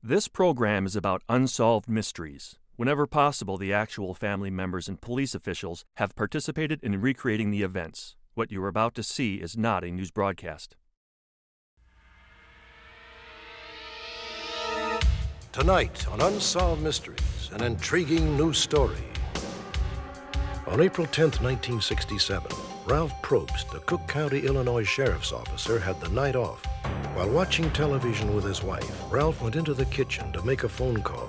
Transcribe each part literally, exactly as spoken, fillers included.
This program is about unsolved mysteries. Whenever possible, the actual family members and police officials have participated in recreating the events. What you are about to see is not a news broadcast. Tonight on Unsolved Mysteries, an intriguing new story. On April tenth, nineteen sixty-seven, Ralph Probst, a Cook County, Illinois sheriff's officer, had the night off. While watching television with his wife, Ralph went into the kitchen to make a phone call.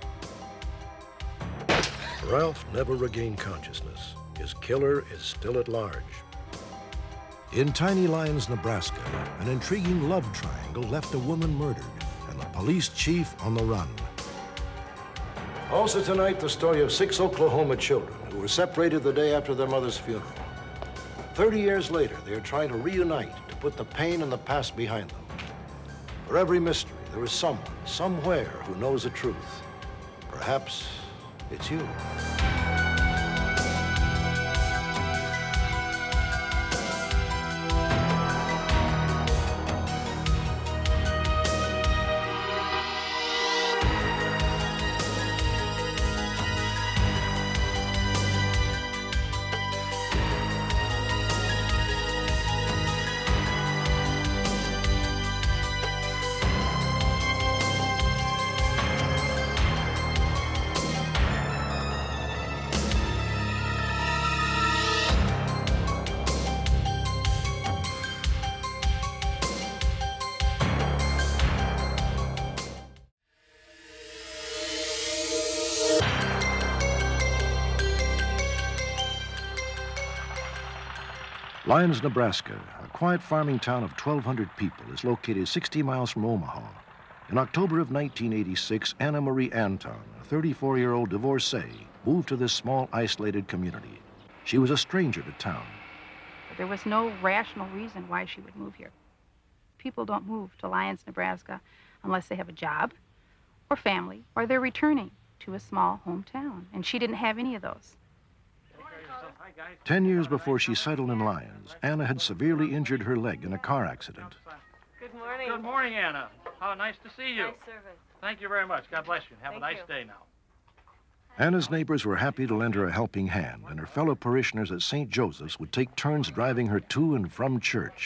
Ralph never regained consciousness. His killer is still at large. In Tiny Lyons, Nebraska, an intriguing love triangle left a woman murdered and the police chief on the run. Also tonight, the story of six Oklahoma children who were separated the day after their mother's funeral. Thirty years later, they are trying to reunite to put the pain and the past behind them. For every mystery, there is someone, somewhere, who knows the truth. Perhaps it's you. Lyons, Nebraska, a quiet farming town of twelve hundred people, is located sixty miles from Omaha. In October of nineteen eighty-six, Anna Marie Anton, a thirty-four-year-old divorcee, moved to this small, isolated community. She was a stranger to town. There was no rational reason why she would move here. People don't move to Lyons, Nebraska unless they have a job or family or they're returning to a small hometown. And she didn't have any of those. Ten years before she settled in Lyons, Anna had severely injured her leg in a car accident. Good morning. Good morning, Anna. How nice to see you. Nice service. Thank you very much. God bless you. Have Thank a nice you. day now. Anna's neighbors were happy to lend her a helping hand, and her fellow parishioners at Saint Joseph's would take turns driving her to and from church.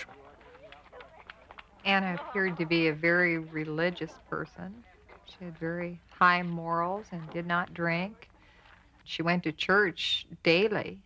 Anna appeared to be a very religious person. She had very high morals and did not drink. She went to church daily.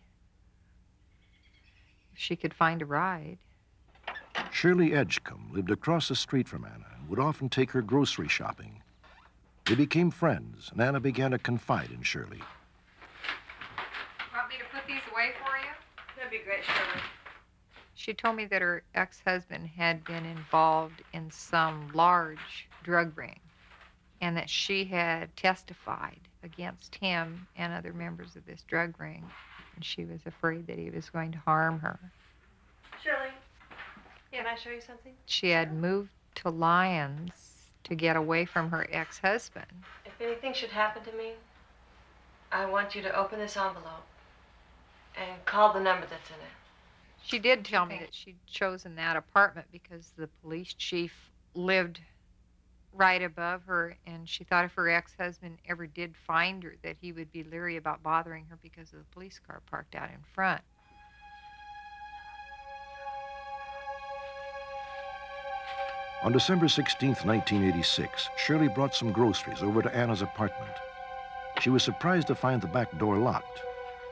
She could find a ride. Shirley Edgecombe lived across the street from Anna and would often take her grocery shopping. They became friends, and Anna began to confide in Shirley. Want me to put these away for you? That'd be great, Shirley. She told me that her ex-husband had been involved in some large drug ring and that she had testified against him and other members of this drug ring. And she was afraid that he was going to harm her. Shirley, can I show you something? She had moved to Lyons to get away from her ex-husband. If anything should happen to me, I want you to open this envelope and call the number that's in it. She did tell me that she'd chosen that apartment because the police chief lived right above her, and she thought if her ex-husband ever did find her that he would be leery about bothering her because of the police car parked out in front. On December sixteenth, nineteen eighty-six, Shirley brought some groceries over to Anna's apartment. She was surprised to find the back door locked.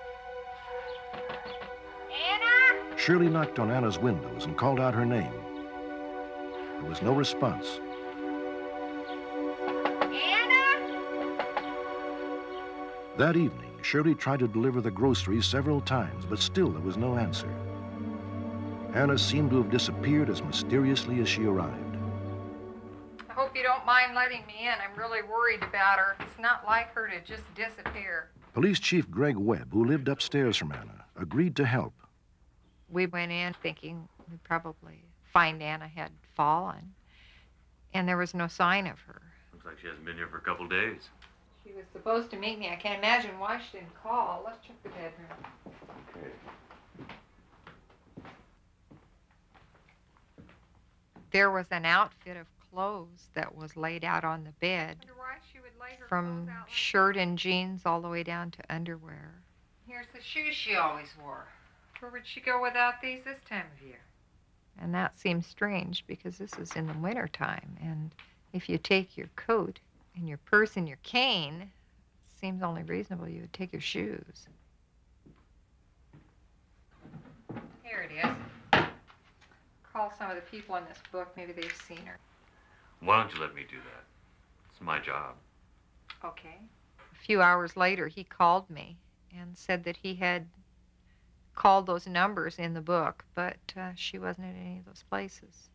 Anna! Shirley knocked on Anna's windows and called out her name. There was no response. That evening, Shirley tried to deliver the groceries several times, but still there was no answer. Anna seemed to have disappeared as mysteriously as she arrived. I hope you don't mind letting me in. I'm really worried about her. It's not like her to just disappear. Police Chief Greg Webb, who lived upstairs from Anna, agreed to help. We went in thinking we'd probably find Anna had fallen, and there was no sign of her. Looks like she hasn't been here for a couple days. She was supposed to meet me. I can't imagine why she didn't call. Let's check the bedroom. Okay. There was an outfit of clothes that was laid out on the bed, from shirt and jeans all the way down to underwear. Here's the shoes she always wore. Where would she go without these this time of year? And that seems strange because this is in the winter time, and if you take your coat and your purse and your cane, it seems only reasonable you would take your shoes. Here it is. Call some of the people in this book. Maybe they've seen her. Why don't you let me do that? It's my job. Okay. A few hours later, he called me and said that he had called those numbers in the book, but uh, she wasn't at any of those places.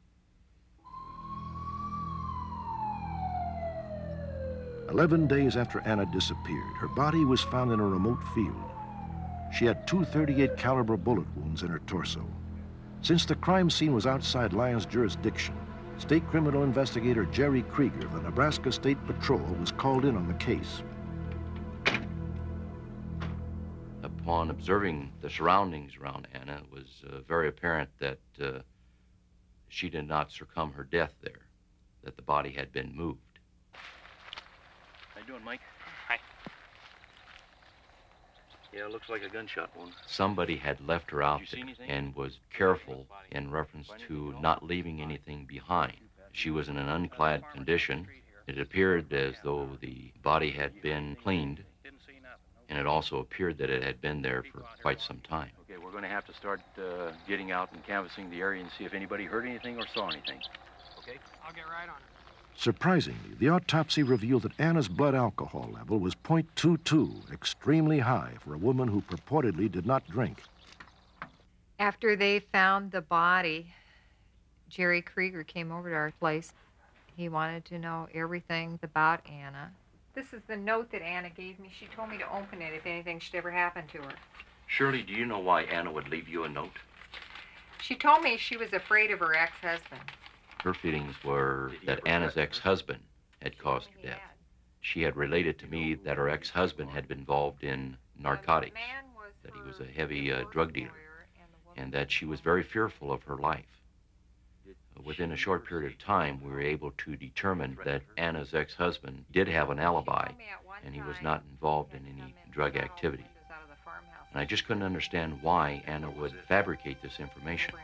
Eleven days after Anna disappeared, her body was found in a remote field. She had two thirty-eight caliber bullet wounds in her torso. Since the crime scene was outside Lyons' jurisdiction, State Criminal Investigator Jerry Krieger of the Nebraska State Patrol was called in on the case. Upon observing the surroundings around Anna, it was uh, very apparent that uh, she did not succumb her death there, that the body had been moved. How you doing, Mike? Hi. Yeah, it looks like a gunshot wound. Somebody had left her out there anything? and was careful in reference to not leaving anything behind. She was in an unclad condition. It appeared as though the body had been cleaned, and it also appeared that it had been there for quite some time. Okay, we're going to have to start uh, getting out and canvassing the area and see if anybody heard anything or saw anything. Okay? I'll get right on it. Surprisingly, the autopsy revealed that Anna's blood alcohol level was point two two, extremely high for a woman who purportedly did not drink. After they found the body, Jerry Krieger came over to our place. He wanted to know everything about Anna. This is the note that Anna gave me. She told me to open it if anything should ever happen to her. Shirley, do you know why Anna would leave you a note? She told me she was afraid of her ex-husband. Her feelings were that Anna's ex-husband had caused her death. She had related to me that her ex-husband had been involved in narcotics, that he was a heavy uh, drug dealer, and that she was very fearful of her life. Within a short period of time, we were able to determine that Anna's ex-husband did have an alibi, and he was not involved in any drug activity. And I just couldn't understand why Anna would fabricate this information.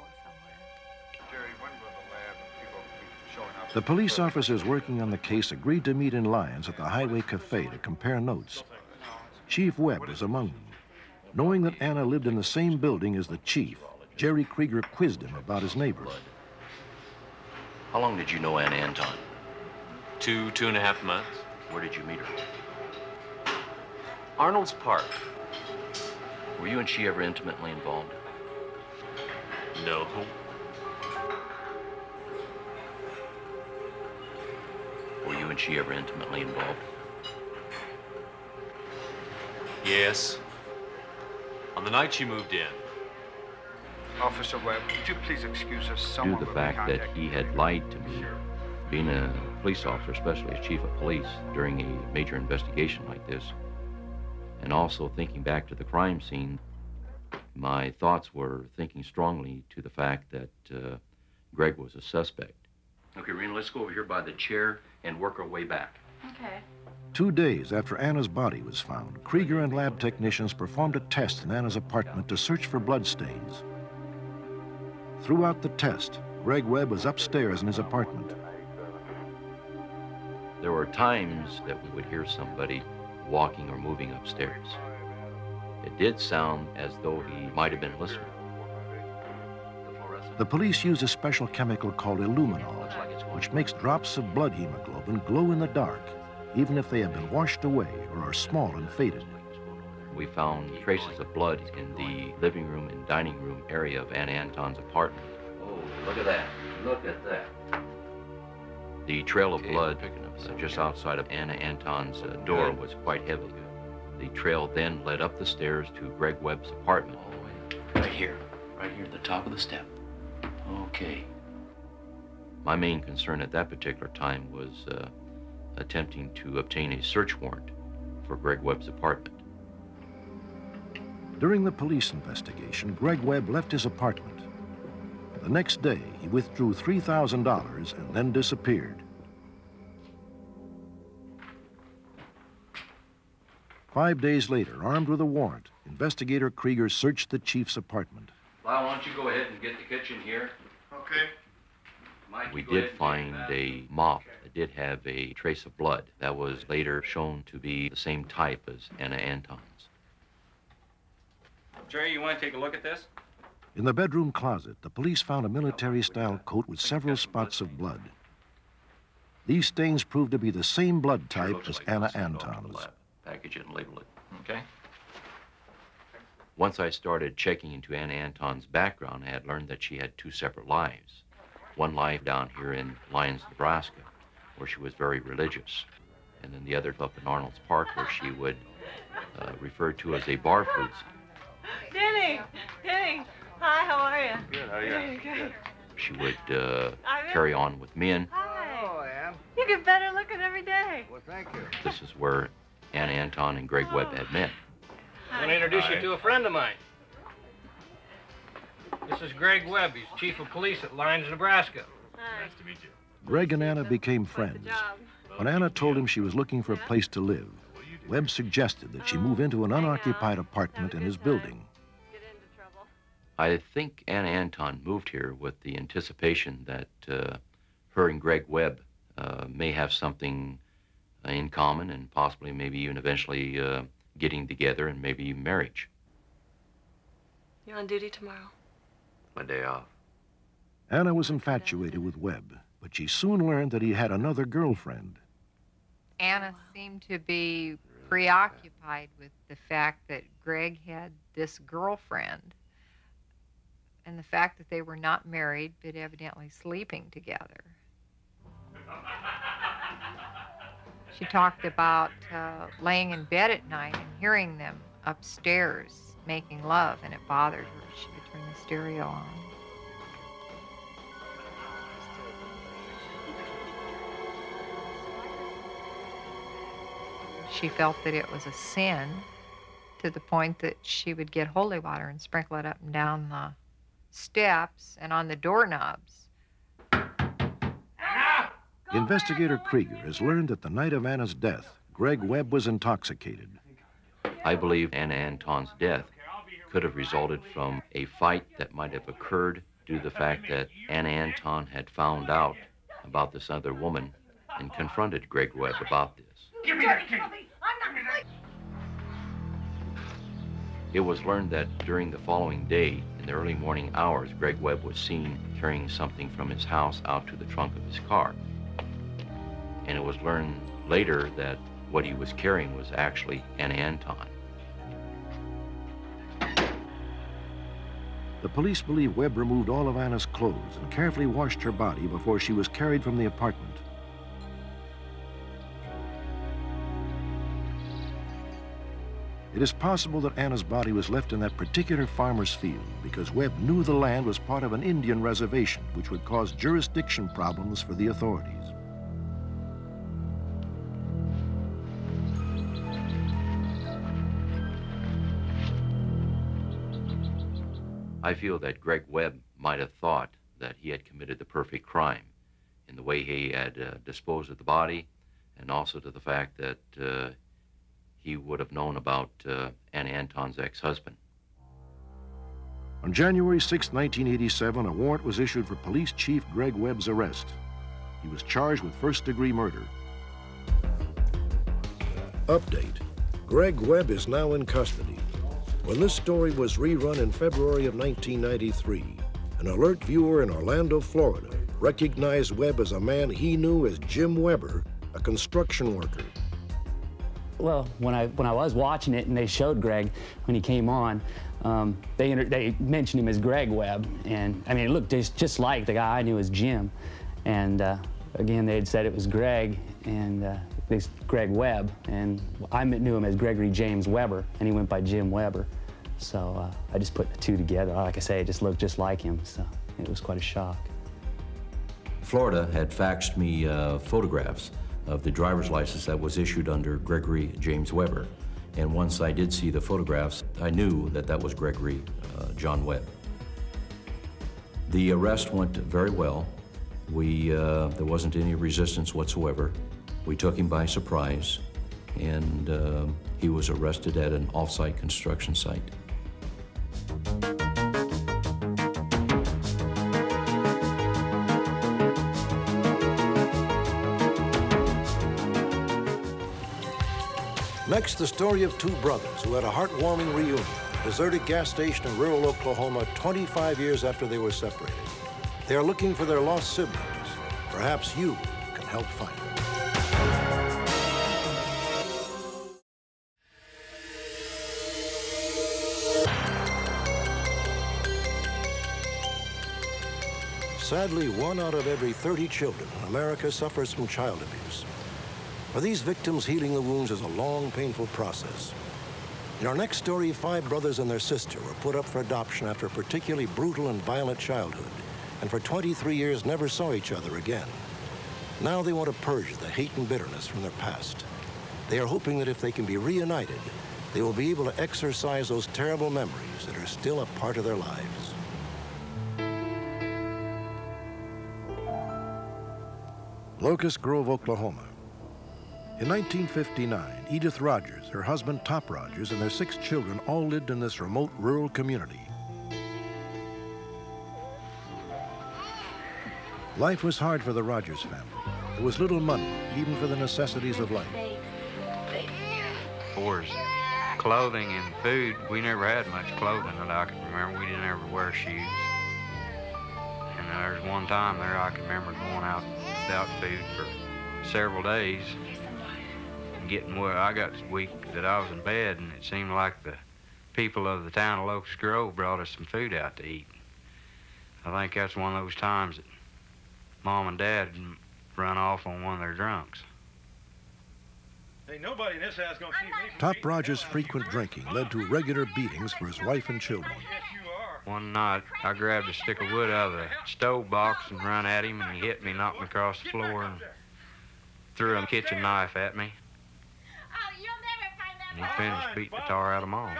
The police officers working on the case agreed to meet in Lyons at the Highway Cafe to compare notes. Chief Webb was among them. Knowing that Anna lived in the same building as the chief, Jerry Krieger quizzed him about his neighbors. How long did you know Anna Anton? Two, two and a half months. Where did you meet her? Arnold's Park. Were you and she ever intimately involved? No. Were you and she ever intimately involved? Yes. On the night she moved in. Officer Webb, would you please excuse us? Due to the fact that he had lied to me, being a police officer, especially as chief of police, during a major investigation like this, and also thinking back to the crime scene, my thoughts were thinking strongly to the fact that uh, Greg was a suspect. Okay, Rena, let's go over here by the chair and work our way back. Okay. Two days after Anna's body was found, Krieger and lab technicians performed a test in Anna's apartment to search for bloodstains. Throughout the test, Greg Webb was upstairs in his apartment. There were times that we would hear somebody walking or moving upstairs. It did sound as though he might have been listening. The police used a special chemical called Illuminol, which makes drops of blood hemoglobin glow in the dark, even if they have been washed away or are small and faded. We found traces of blood in the living room and dining room area of Anna Anton's apartment. Oh, look at that. Look at that. The trail of blood uh, just outside of Anna Anton's uh, door was quite heavy. The trail then led up the stairs to Greg Webb's apartment. Right here. Right here at the top of the step. Okay. My main concern at that particular time was uh, attempting to obtain a search warrant for Greg Webb's apartment. During the police investigation, Greg Webb left his apartment. The The next day, he withdrew three thousand dollars and then disappeared. Five days later, armed with a warrant, investigator Krieger searched the chief's apartment. Lyle, why don't you go ahead and get the kitchen here? Okay. Mike, we did find a mop that did have a trace of blood. That was later shown to be the same type as Anna Anton's. Jerry, you want to take a look at this? In the bedroom closet, the police found a military-style coat with several spots of blood. These stains proved to be the same blood type as Anna Anton's. Package it and label it. Okay. Once I started checking into Anna Anton's background, I had learned that she had two separate lives. One life down here in Lyons, Nebraska, where she was very religious, and then the other up in Arnold's Park, where she would uh, refer to as a bar flute. Denny! Denny! Hi, how are you? Good, how are you? Good. She would uh, carry on with men. Hi. Oh, I am. You get better looking every day. Well, thank you. This is where Anna Anton and Greg Webb had met. I want to introduce you to a friend of mine. This is Greg Webb. He's chief of police at Lyons, Nebraska. Hi. Nice to meet you. Greg and Anna became friends. When Anna told him she was looking for a place to live, Webb suggested that she move into an unoccupied apartment in his building. I think Anna Anton moved here with the anticipation that uh, her and Greg Webb uh, may have something uh, in common and possibly maybe even eventually uh, getting together and maybe marriage. You're on duty tomorrow? My day off. Anna was infatuated with Webb, but she soon learned that he had another girlfriend. Anna seemed to be preoccupied with the fact that Greg had this girlfriend and the fact that they were not married but evidently sleeping together. She talked about uh, laying in bed at night and hearing them upstairs making love, and it bothered her. She would turn the stereo on. She felt that it was a sin to the point that she would get holy water and sprinkle it up and down the steps and on the doorknobs. Investigator Krieger has learned that the night of Anna's death, Greg Webb was intoxicated. I believe Anna Anton's death could have resulted from a fight that might have occurred due to the fact that Anna Anton had found out about this other woman and confronted Greg Webb about this. Give me that key. It was learned that during the following day, in the early morning hours, Greg Webb was seen carrying something from his house out to the trunk of his car. And it was learned later that what he was carrying was actually Anna Anton. The police believe Webb removed all of Anna's clothes and carefully washed her body before she was carried from the apartment. It is possible that Anna's body was left in that particular farmer's field because Webb knew the land was part of an Indian reservation, which would cause jurisdiction problems for the authorities. I feel that Greg Webb might have thought that he had committed the perfect crime in the way he had uh, disposed of the body, and also to the fact that uh, he would have known about uh, Anna Anton's ex-husband. On January sixth, nineteen eighty-seven, a warrant was issued for Police Chief Greg Webb's arrest. He was charged with first-degree murder. Update. Greg Webb is now in custody. When this story was rerun in February of nineteen ninety-three, an alert viewer in Orlando, Florida, recognized Webb as a man he knew as Jim Weber, a construction worker. Well, when I when I was watching it and they showed Greg when he came on, um, they they mentioned him as Greg Webb, and I mean it looked just just like the guy I knew as Jim, and uh, again they had said it was Greg and uh, this Greg Webb, and I knew him as Gregory James Weber, and he went by Jim Weber, so uh, I just put the two together. Like I say, it just looked just like him, so it was quite a shock. Florida had faxed me uh, photographs of the driver's license that was issued under Gregory James Weber. And once I did see the photographs, I knew that that was Gregory uh, John Webb. The arrest went very well. We, uh, there wasn't any resistance whatsoever. We took him by surprise, and uh, he was arrested at an off-site construction site. Next, the story of two brothers who had a heartwarming reunion at a deserted gas station in rural Oklahoma twenty-five years after they were separated. They are looking for their lost siblings. Perhaps you can help find them. Sadly, one out of every thirty children in America suffers from child abuse. For these victims, healing the wounds is a long, painful process. In our next story, five brothers and their sister were put up for adoption after a particularly brutal and violent childhood, and for twenty-three years never saw each other again. Now they want to purge the hate and bitterness from their past. They are hoping that if they can be reunited, they will be able to exorcise those terrible memories that are still a part of their lives. Locust Grove, Oklahoma. In nineteen fifty-nine, Edith Rogers, her husband Top Rogers, and their six children all lived in this remote rural community. Life was hard for the Rogers family. There was little money, even for the necessities of life. For clothing and food, we never had much clothing that I can remember. We didn't ever wear shoes. And there was one time there I can remember going out without food for several days. Getting where I got weak that I was in bed, and it seemed like the people of the town of Locust Grove brought us some food out to eat. I think that's one of those times that Mom and Dad run off on one of their drunks. Ain't nobody in this house gonna keep me. Top Rogers' frequent drinking led to regular beatings for his wife and children. One night, I grabbed a stick of wood out of the stove box and run at him, and he hit me, knocked me across the floor, and threw a kitchen knife at me. And he finished beating the tar out of Mom.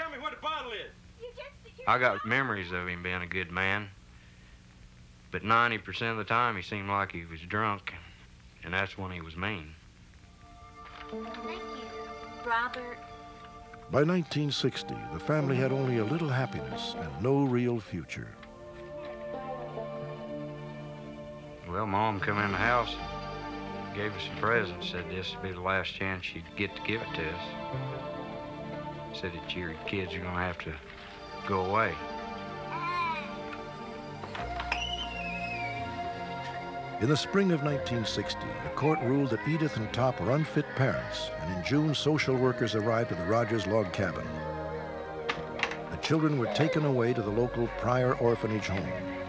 I got memories of him being a good man, but ninety percent of the time he seemed like he was drunk, and that's when he was mean. Thank you, Robert. By nineteen sixty, the family had only a little happiness and no real future. Well, Mom come in the house, gave us a present, said this would be the last chance she'd get to give it to us. Said that your kids are gonna have to go away. In the spring of nineteen sixty, a court ruled that Edith and Top were unfit parents, and in June, social workers arrived at the Rogers log cabin. The children were taken away to the local Pryor orphanage home.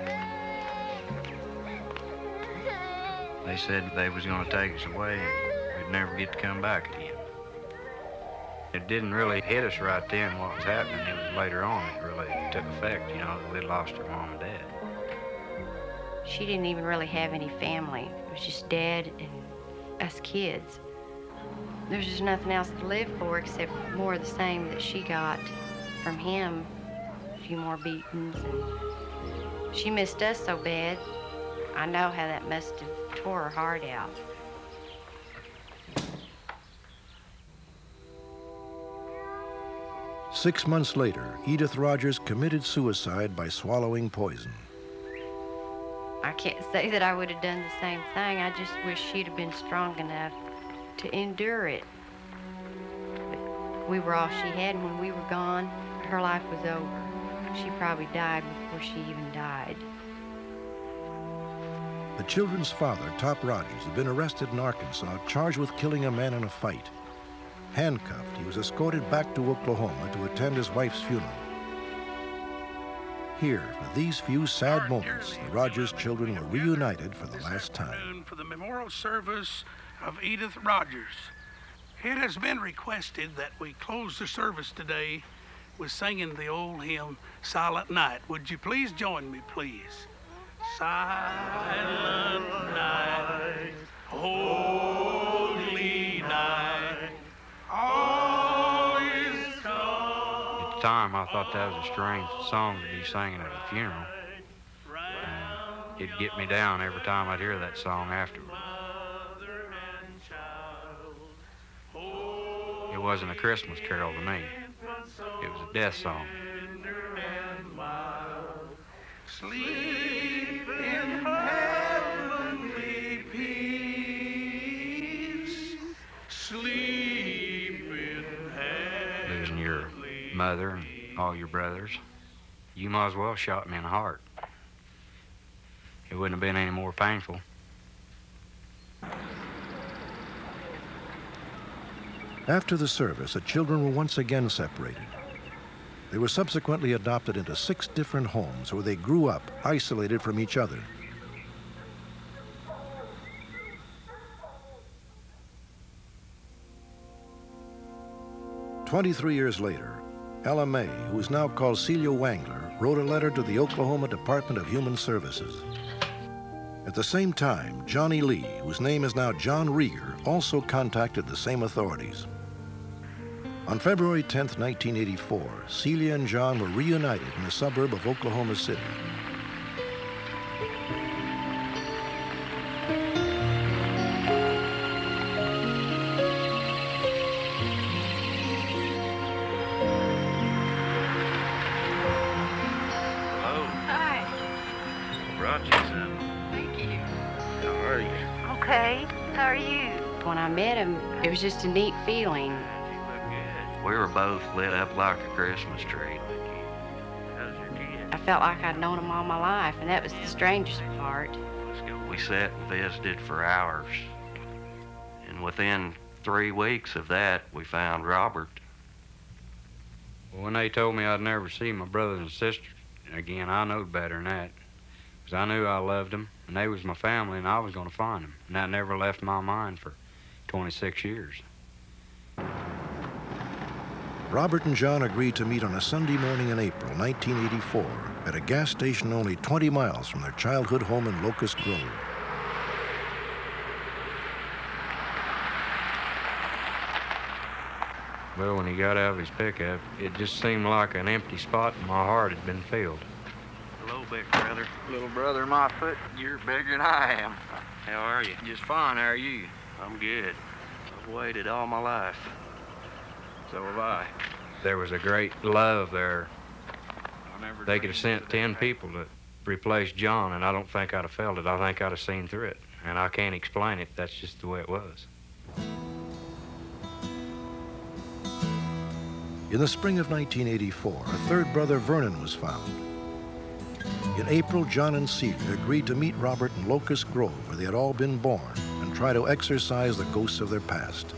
They said they was gonna take us away and we'd never get to come back again. It didn't really hit us right then what was happening. It was later on it really took effect, you know, that we'd lost our mom and dad. She didn't even really have any family. It was just Dad and us kids. There's just nothing else to live for except more of the same that she got from him. A few more beatings. And she missed us so bad. I know how that must have tore her heart out. Six months later, Edith Rogers committed suicide by swallowing poison. I can't say that I would have done the same thing. I just wish she'd have been strong enough to endure it. But we were all she had, and when we were gone, her life was over. She probably died before she even died. The children's father, Top Rogers, had been arrested in Arkansas, charged with killing a man in a fight. Handcuffed, he was escorted back to Oklahoma to attend his wife's funeral. Here, for these few sad moments, the Rogers children were reunited for the last time. For the memorial service of Edith Rogers. It has been requested that we close the service today with singing the old hymn, Silent Night. Would you please join me, please? Silent night, holy night, all is calm. At the time, I thought that was a strange song to be singing at a funeral. it'd get me down every time I'd hear that song afterward. It wasn't a Christmas carol to me. It was a death song. Sleep in heavenly peace. Sleep in heavenly. Losing your mother and all your brothers, you might as well shot me in the heart. It wouldn't have been any more painful. After the service, the children were once again separated. They were subsequently adopted into six different homes where they grew up, isolated from each other. Twenty-three years later, Ella May, who is now called Celia Wangler, wrote a letter to the Oklahoma Department of Human Services. At the same time, Johnny Lee, whose name is now John Rieger, also contacted the same authorities. On February tenth, nineteen eighty-four, Celia and John were reunited in a suburb of Oklahoma City. Hello. Hi. Brought you some. Thank you. How are you? Okay. How are you? When I met him, it was just a neat feeling. We were both lit up like a Christmas tree. I felt like I'd known him all my life, and that was the strangest part. We sat and visited for hours. And within three weeks of that, we found Robert. Well, when they told me I'd never see my brothers and sisters again, I knew better than that. Because I knew I loved them, and they was my family, and I was going to find them. And that never left my mind for twenty-six years. Robert and John agreed to meet on a Sunday morning in April nineteen eighty-four at a gas station only twenty miles from their childhood home in Locust Grove. Well, when he got out of his pickup, it just seemed like an empty spot in my heart had been filled. Hello, big brother. Little brother, my foot, you're bigger than I am. How are you? Just fine, how are you? I'm good. I've waited all my life. So have I. There was a great love there. They could have sent ten people to replace John, and I don't think I'd have felt it. I think I'd have seen through it. And I can't explain it. That's just the way it was. In the spring of nineteen eighty-four, a third brother, Vernon, was found. In April, John and Celia agreed to meet Robert in Locust Grove, where they had all been born, and try to exorcise the ghosts of their past.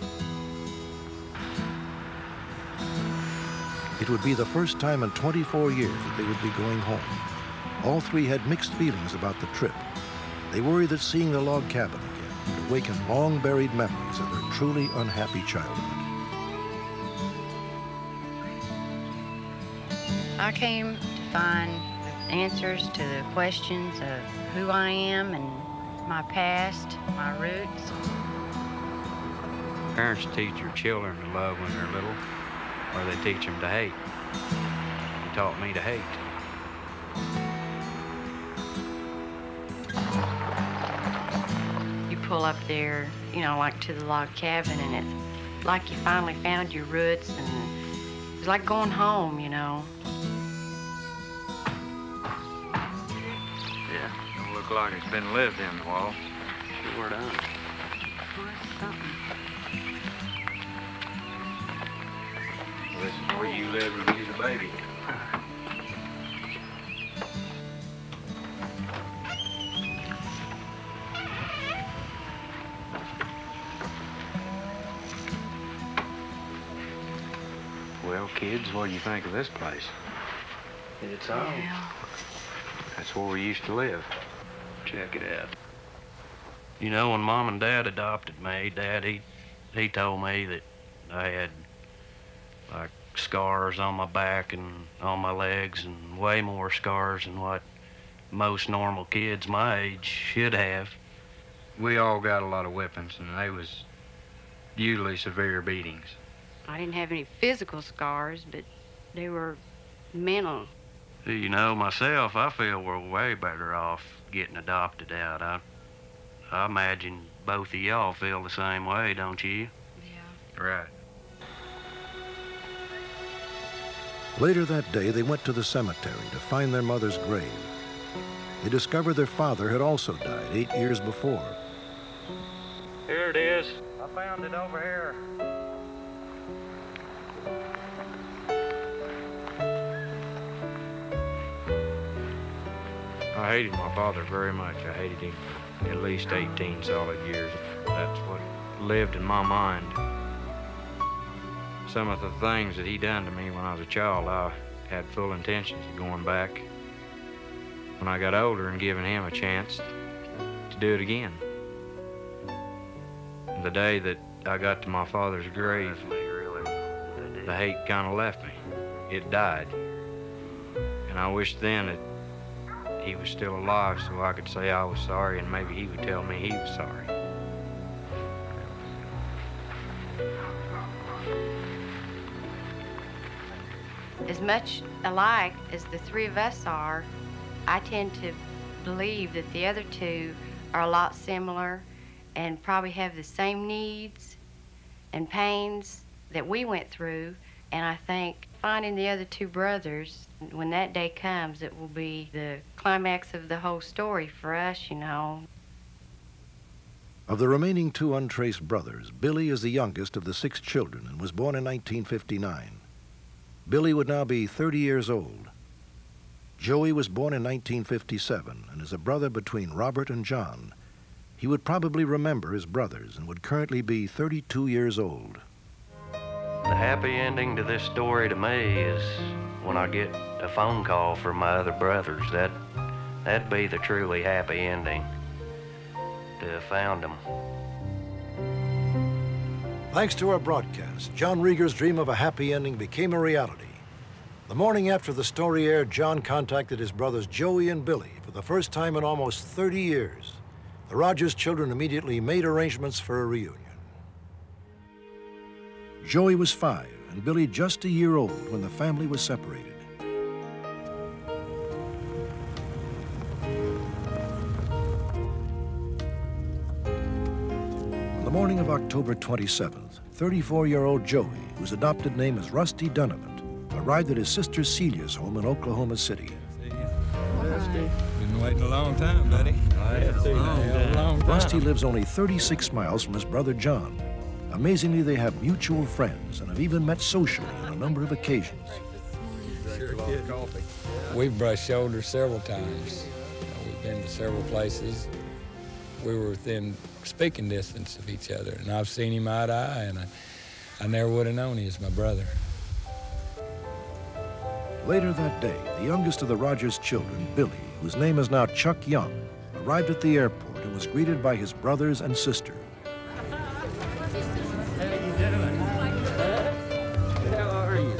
It would be the first time in twenty-four years that they would be going home. All three had mixed feelings about the trip. They worried that seeing the log cabin again would awaken long-buried memories of their truly unhappy childhood. I came to find answers to the questions of who I am and my past, my roots. Parents teach their children to love when they're little, or they teach them to hate. They taught me to hate. You pull up there, you know, like to the log cabin, and it's like you finally found your roots, and it's like going home, you know. Yeah, don't look like it's been lived in a while. Sure does. Oh, that's something. This is where you lived when you was a baby. Well, kids, what do you think of this place? It's home. Yeah. That's where we used to live. Check it out. You know, when Mom and Dad adopted me, Dad, he, he told me that I had, like, scars on my back and on my legs, and way more scars than what most normal kids my age should have. We all got a lot of whippings, and they was usually severe beatings. I didn't have any physical scars, but they were mental. You know, myself, I feel we're way better off getting adopted out. I, I imagine both of y'all feel the same way, don't you? Yeah. Right. Later that day, they went to the cemetery to find their mother's grave. They discovered their father had also died eight years before. Here it is. I found it over here. I hated my father very much. I hated him for at least eighteen solid years. That's what lived in my mind. Some of the things that he done to me when I was a child, I had full intentions of going back when I got older and giving him a chance to do it again. The day that I got to my father's grave, the hate kind of left me. It died. And I wished then that he was still alive so I could say I was sorry and maybe he would tell me he was sorry. As much alike as the three of us are, I tend to believe that the other two are a lot similar and probably have the same needs and pains that we went through. And I think finding the other two brothers, when that day comes, it will be the climax of the whole story for us, you know. Of the remaining two untraced brothers, Billy is the youngest of the six children and was born in nineteen fifty-nine. Billy would now be thirty years old. Joey was born in nineteen fifty-seven and is a brother between Robert and John. He would probably remember his brothers and would currently be thirty-two years old. The happy ending to this story to me is when I get a phone call from my other brothers. That, that'd be the truly happy ending, to have found them. Thanks to our broadcast, John Rieger's dream of a happy ending became a reality. The morning after the story aired, John contacted his brothers Joey and Billy for the first time in almost thirty years. The Rogers children immediately made arrangements for a reunion. Joey was five and Billy just a year old when the family was separated. On the morning of October twenty-seventh, thirty-four-year-old Joey, whose adopted name is Rusty Donovan, arrived at his sister Celia's home in Oklahoma City. Been waiting a long time, buddy. I have seen a long time. Rusty lives only thirty-six miles from his brother John. Amazingly, they have mutual friends and have even met socially on a number of occasions. We've brushed shoulders several times. We've been to several places. We were within speaking distance of each other, and I've seen him eye to eye, and I, I never would have known he was my brother. Later that day, the youngest of the Rogers children, Billy, whose name is now Chuck Young, arrived at the airport and was greeted by his brothers and sister. How you doing? How are you?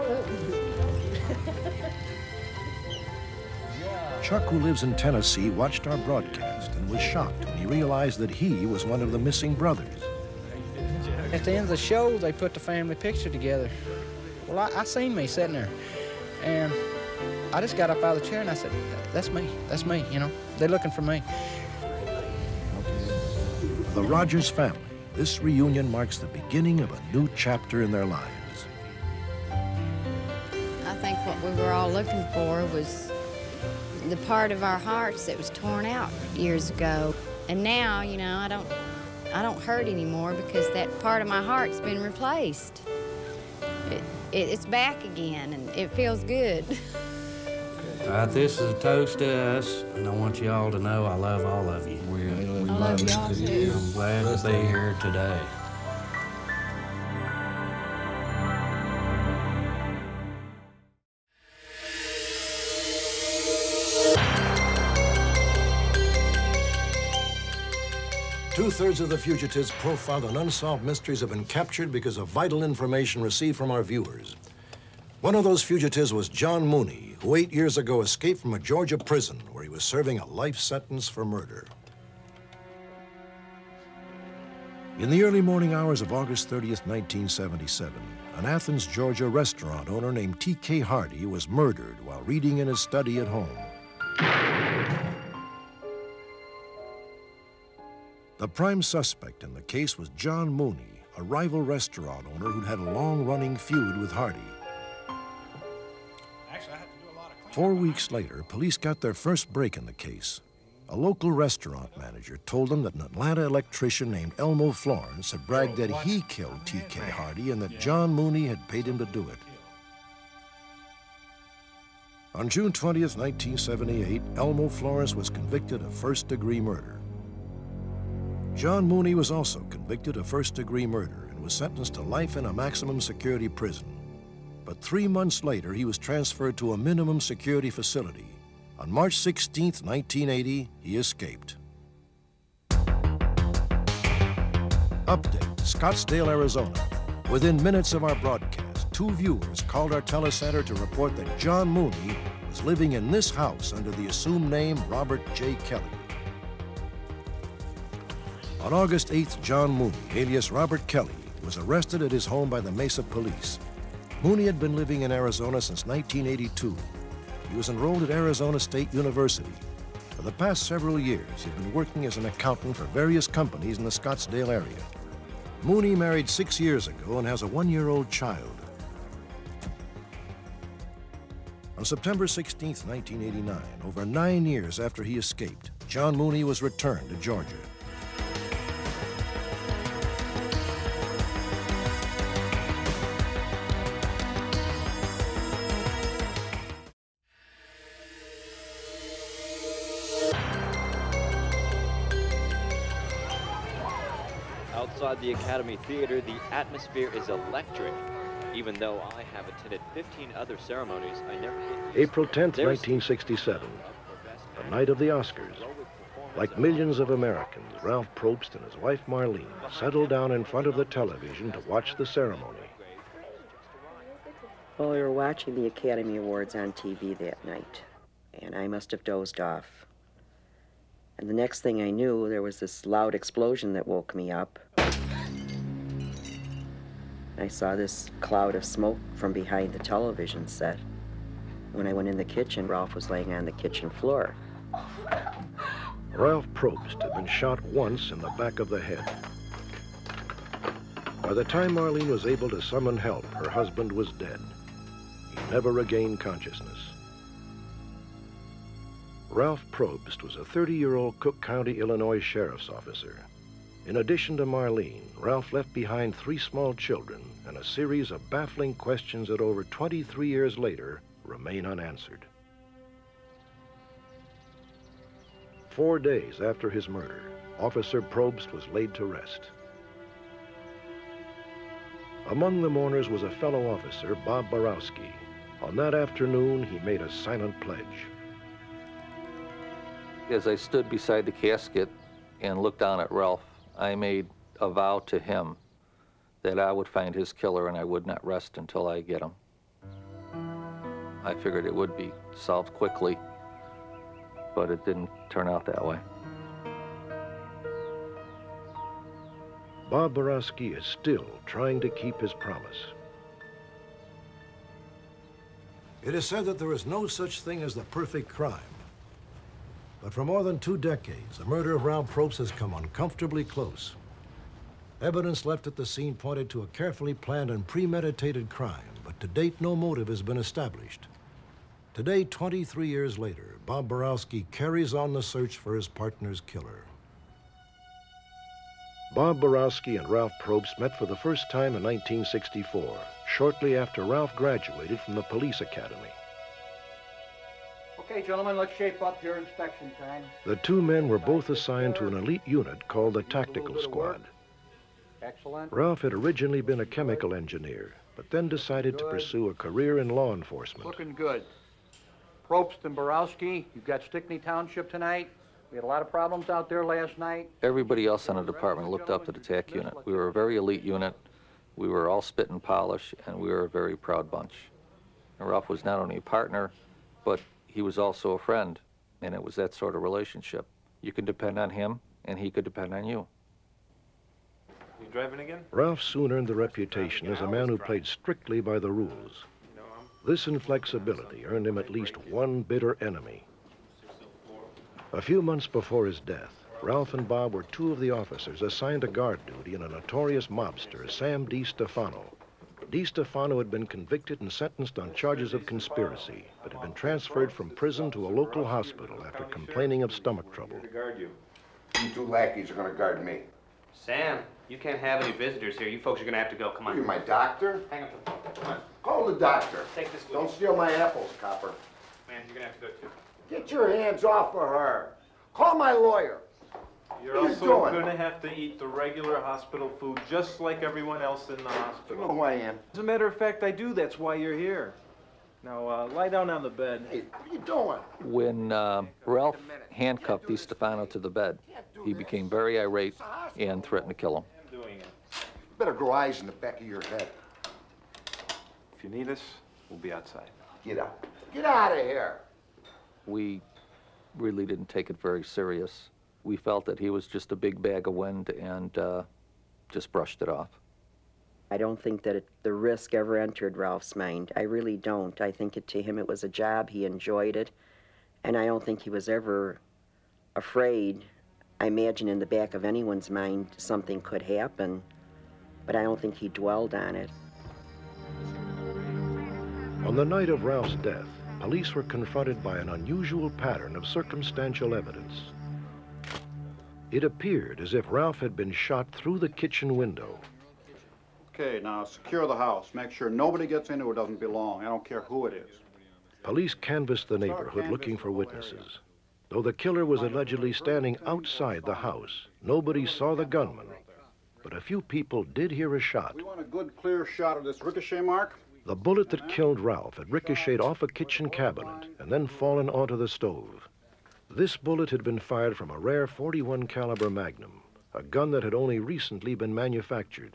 Chuck, who lives in Tennessee, watched our broadcast and was shocked when he realized that he was one of the missing brothers. At the end of the show, they put the family picture together. Well, I, I seen me sitting there, and I just got up out of the chair and I said, that's me, that's me, you know. They're looking for me. The Rogers family, this reunion marks the beginning of a new chapter in their lives. I think what we were all looking for was the part of our hearts that was torn out years ago. And now, you know, I don't, I don't hurt anymore because that part of my heart's been replaced. It, it, it's back again, and it feels good. All right, this is a toast to us, and I want you all to know I love all of you. We, we I love y'all too. I'm glad to be here today. Two-thirds of the fugitives profiled and unsolved mysteries have been captured because of vital information received from our viewers. One of those fugitives was John Mooney, who eight years ago escaped from a Georgia prison where he was serving a life sentence for murder. In the early morning hours of August thirtieth, nineteen seventy-seven, an Athens, Georgia restaurant owner named T K Hardy was murdered while reading in his study at home. The prime suspect in the case was John Mooney, a rival restaurant owner who'd had a long-running feud with Hardy. Four weeks later, police got their first break in the case. A local restaurant manager told them that an Atlanta electrician named Elmo Florence had bragged that he killed T K Hardy and that John Mooney had paid him to do it. On June twentieth, nineteen seventy-eight, Elmo Florence was convicted of first-degree murder. John Mooney was also convicted of first-degree murder and was sentenced to life in a maximum security prison. But three months later, he was transferred to a minimum security facility. On March sixteenth, nineteen eighty, he escaped. Update, Scottsdale, Arizona. Within minutes of our broadcast, two viewers called our telecenter to report that John Mooney was living in this house under the assumed name Robert J. Kelly. On August eighth, John Mooney, alias Robert Kelly, was arrested at his home by the Mesa police. Mooney had been living in Arizona since nineteen eighty-two. He was enrolled at Arizona State University. For the past several years, he'd been working as an accountant for various companies in the Scottsdale area. Mooney married six years ago and has a one-year-old child. On September sixteenth, nineteen eighty-nine, over nine years after he escaped, John Mooney was returned to Georgia. Outside the Academy Theater, the atmosphere is electric. Even though I have attended fifteen other ceremonies, I never get April tenth, nineteen sixty-seven, the night of the Oscars. Like millions of Americans, Ralph Probst and his wife Marlene settled down in front of the television to watch the ceremony. Well, we were watching the Academy Awards on T V that night, and I must have dozed off. And the next thing I knew, there was this loud explosion that woke me up. I saw this cloud of smoke from behind the television set. When I went in the kitchen, Ralph was laying on the kitchen floor. Ralph Probst had been shot once in the back of the head. By the time Marlene was able to summon help, her husband was dead. He never regained consciousness. Ralph Probst was a thirty-year-old Cook County, Illinois sheriff's officer. In addition to Marlene, Ralph left behind three small children and a series of baffling questions that over twenty-three years later remain unanswered. Four days after his murder, Officer Probst was laid to rest. Among the mourners was a fellow officer, Bob Borowski. On that afternoon, he made a silent pledge. As I stood beside the casket and looked down at Ralph, I made a vow to him that I would find his killer and I would not rest until I get him. I figured it would be solved quickly, but it didn't turn out that way. Bob Borowski is still trying to keep his promise. It is said that there is no such thing as the perfect crime. But for more than two decades, the murder of Ralph Probst has come uncomfortably close. Evidence left at the scene pointed to a carefully planned and premeditated crime, but to date, no motive has been established. Today, twenty-three years later, Bob Borowski carries on the search for his partner's killer. Bob Borowski and Ralph Probst met for the first time in nineteen sixty-four, shortly after Ralph graduated from the police academy. Okay, gentlemen, let's shape up your inspection time. The two men were both assigned to an elite unit called the Tactical Squad. Excellent. Ralph had originally been a chemical engineer, but then decided to pursue a career in law enforcement. Looking good. Probst and Borowski, you got Stickney Township tonight. We had a lot of problems out there last night. Everybody else in the department looked up to the TAC unit. We were a very elite unit. We were all spit and polish, and we were a very proud bunch. And Ralph was not only a partner, but he was also a friend, and it was that sort of relationship. You could depend on him, and he could depend on you. You driving again? Ralph soon earned the reputation as a man who played strictly by the rules. This inflexibility earned him at least one bitter enemy. A few months before his death, Ralph and Bob were two of the officers assigned to guard duty on a notorious mobster, Sam DiStefano. DiStefano had been convicted and sentenced on charges of conspiracy, but had been transferred from prison to a local hospital after complaining of stomach trouble. To guard you. You two lackeys are going to guard me. Sam, you can't have any visitors here. You folks are going to have to go. Come on. Are you my doctor? Hang up the phone. Come on. Call the doctor. Take this with Don't you. steal my apples, copper. Man, you're going to have to go too. Get your hands off of her. Call my lawyer. You're What are you also doing? going to have to eat the regular hospital food just like everyone else in the hospital. You know who I am. As a matter of fact, I do. That's why you're here. Now, uh, lie down on the bed. Hey, what are you doing? When uh, Ralph handcuffed DiStefano to the bed, he became very irate and threatened to kill him. You better grow eyes in the back of your head. If you need us, we'll be outside. Get out. Get out of here. We really didn't take it very serious. We felt that he was just a big bag of wind and uh, just brushed it off. I don't think that it, the risk ever entered Ralph's mind. I really don't. I think it, to him it was a job. He enjoyed it. And I don't think he was ever afraid. I imagine in the back of anyone's mind something could happen, but I don't think he dwelled on it. On the night of Ralph's death, police were confronted by an unusual pattern of circumstantial evidence. It appeared as if Ralph had been shot through the kitchen window. Okay, now secure the house. Make sure nobody gets in who doesn't belong. I don't care who it is. Police canvassed the neighborhood looking for witnesses. Though the killer was allegedly standing outside the house, nobody saw the gunman. But a few people did hear a shot. We want a good, clear shot of this ricochet mark. The bullet that killed Ralph had ricocheted off a kitchen cabinet and then fallen onto the stove. This bullet had been fired from a rare forty-one caliber Magnum, a gun that had only recently been manufactured.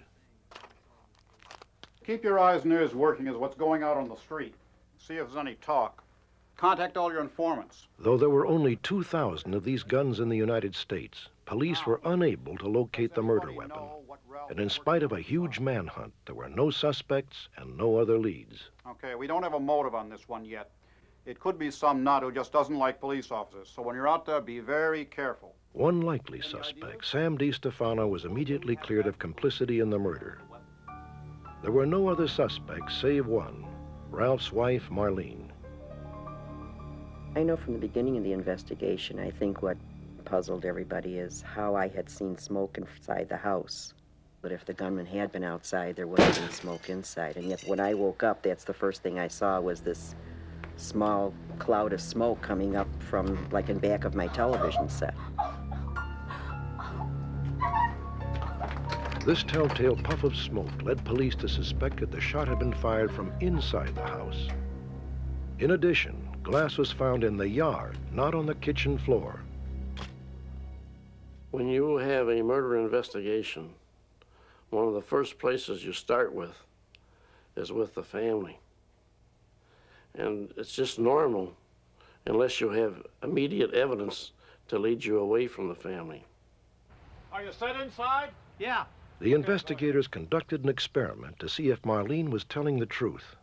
Keep your eyes and ears working as what's going out on the street. See if there's any talk. Contact all your informants. Though there were only two thousand of these guns in the United States, police were unable to locate the murder weapon. And in spite of a huge manhunt, there were no suspects and no other leads. Okay, we don't have a motive on this one yet. It could be some nut who just doesn't like police officers. So when you're out there, be very careful. One likely suspect, Sam DiStefano, was immediately cleared of complicity in the murder. There were no other suspects save one, Ralph's wife, Marlene. I know from the beginning of the investigation, I think what puzzled everybody is how I had seen smoke inside the house. But if the gunman had been outside, there would have been smoke inside. And yet when I woke up, that's the first thing I saw was this small cloud of smoke coming up from, like, in back of my television set. This telltale puff of smoke led police to suspect that the shot had been fired from inside the house. In addition, glass was found in the yard, not on the kitchen floor. When you have a murder investigation, one of the first places you start with is with the family. And it's just normal, unless you have immediate evidence to lead you away from the family. Are you set inside? Yeah. The investigators conducted an experiment to see if Marlene was telling the truth.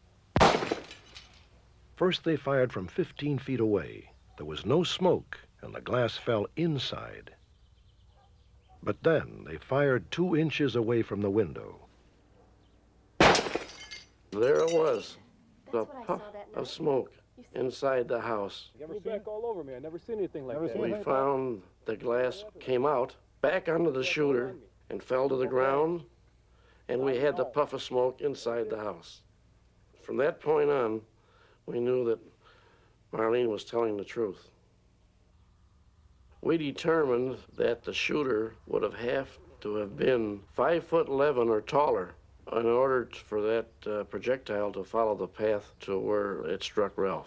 First, they fired from fifteen feet away. There was no smoke, and the glass fell inside. But then they fired two inches away from the window. There it was, the puff of smoke inside the house. You ever back all over me? I never seen anything like that. We found the glass came out back onto the shooter and fell to the ground, and we had the puff of smoke inside the house. From that point on, we knew that Marlene was telling the truth. We determined that the shooter would have have to have been five foot eleven or taller in order for that uh, projectile to follow the path to where it struck Ralph.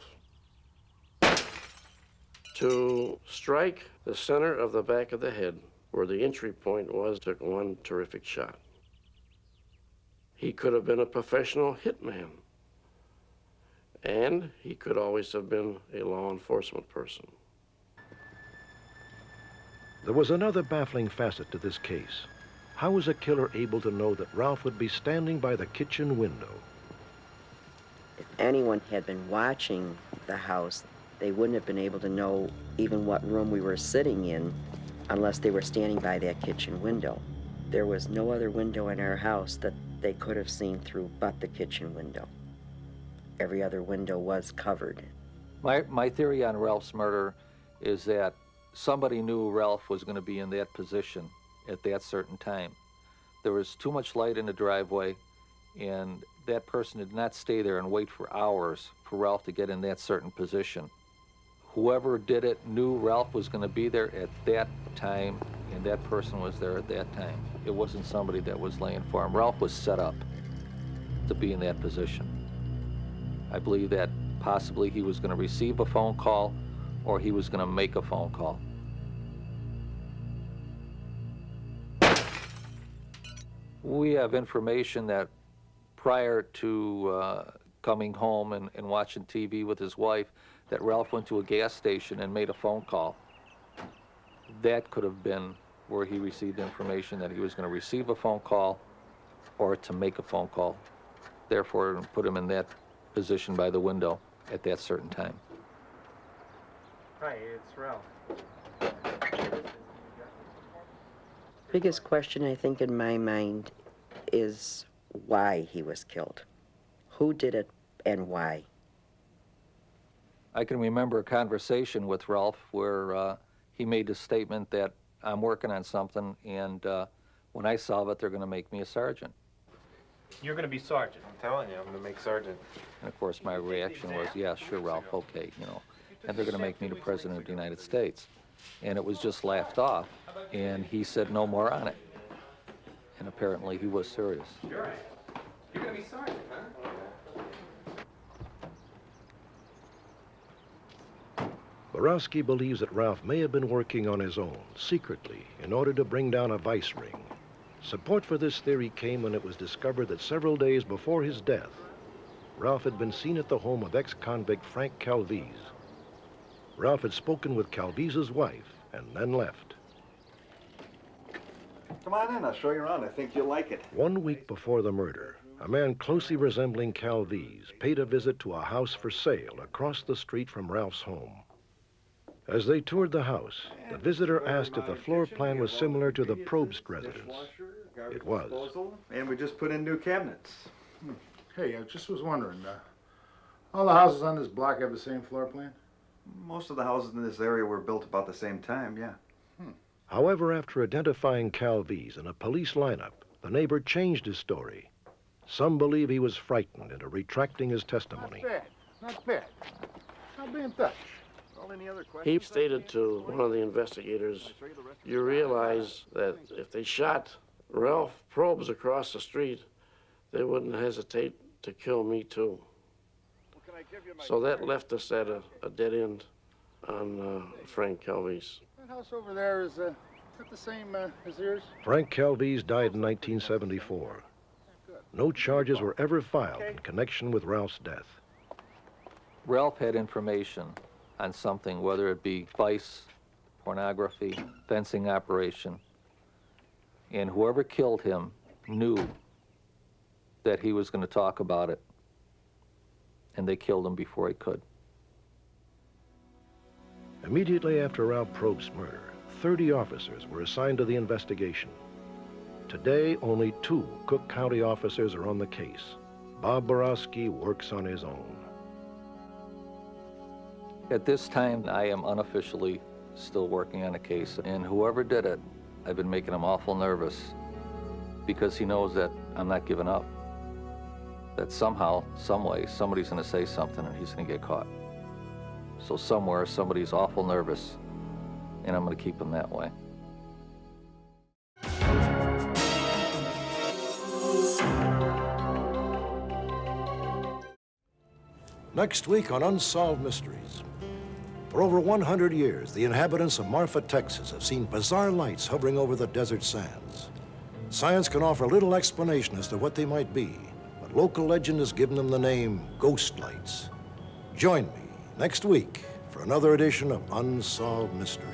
To strike the center of the back of the head, where the entry point was, took one terrific shot. He could have been a professional hitman, and he could always have been a law enforcement person. There was another baffling facet to this case. How was a killer able to know that Ralph would be standing by the kitchen window? If anyone had been watching the house, they wouldn't have been able to know even what room we were sitting in unless they were standing by that kitchen window. There was no other window in our house that they could have seen through but the kitchen window. Every other window was covered. My, my theory on Ralph's murder is that somebody knew Ralph was going to be in that position at that certain time. There was too much light in the driveway, and that person did not stay there and wait for hours for Ralph to get in that certain position. Whoever did it knew Ralph was going to be there at that time, and that person was there at that time. It wasn't somebody that was laying for him. Ralph was set up to be in that position. I believe that possibly he was going to receive a phone call or he was going to make a phone call. We have information that prior to uh, coming home and, and watching T V with his wife, that Ralph went to a gas station and made a phone call. That could have been where he received information that he was going to receive a phone call or to make a phone call. Therefore, put him in that position by the window at that certain time. Hi, it's Ralph. Biggest question, I think, in my mind is why he was killed. Who did it and why? I can remember a conversation with Ralph where uh, he made a statement that I'm working on something, and uh, when I solve it, they're going to make me a sergeant. You're going to be sergeant. I'm telling you, I'm going to make sergeant. And of course, my reaction was, yeah, sure, Ralph, okay, you know. And they're going to make me the President of the United States. And it was just laughed off, and he said no more on it. And apparently he was serious. You're right. You're going to be sergeant, huh? Borowski believes that Ralph may have been working on his own, secretly, in order to bring down a vice ring. Support for this theory came when it was discovered that several days before his death, Ralph had been seen at the home of ex-convict Frank Calvise. Ralph had spoken with Calvise's wife and then left. Come on in, I'll show you around. I think you'll like it. One week before the murder, a man closely resembling Calvise paid a visit to a house for sale across the street from Ralph's home. As they toured the house, the visitor asked if the floor plan was similar to the Probst residence. It was. And we just put in new cabinets. Hmm. Hey, I just was wondering, uh, all the houses on this block have the same floor plan? Most of the houses in this area were built about the same time, yeah. Hmm. However, after identifying Calvise in a police lineup, the neighbor changed his story. Some believe he was frightened into retracting his testimony. Not bad, not bad. I'll be in touch. He stated to one of the investigators, you realize that if they shot Ralph Probst across the street, they wouldn't hesitate to kill me too. So that left us at a, a dead end on uh, Frank Calvise. That house over there is, uh, is that the same uh, as yours? Frank Calvise died in nineteen seventy-four. No charges were ever filed in connection with Ralph's death. Ralph had information on something, whether it be vice, pornography, fencing operation, and whoever killed him knew that he was going to talk about it, and they killed him before he could. Immediately after Ralph Probst's murder, thirty officers were assigned to the investigation. Today, only two Cook County officers are on the case. Bob Borowski works on his own. At this time, I am unofficially still working on a case, and whoever did it, I've been making him awful nervous because he knows that I'm not giving up. That somehow, some way, somebody's going to say something and he's going to get caught. So somewhere, somebody's awful nervous, and I'm going to keep him that way. Next week on Unsolved Mysteries. For over one hundred years, the inhabitants of Marfa, Texas have seen bizarre lights hovering over the desert sands. Science can offer little explanation as to what they might be, but local legend has given them the name Ghost Lights. Join me next week for another edition of Unsolved Mysteries.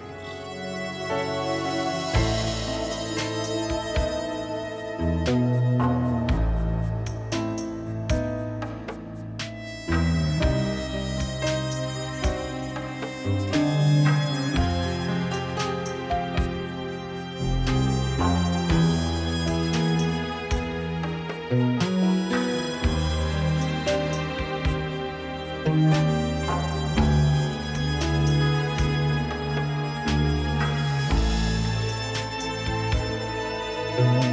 Thank you.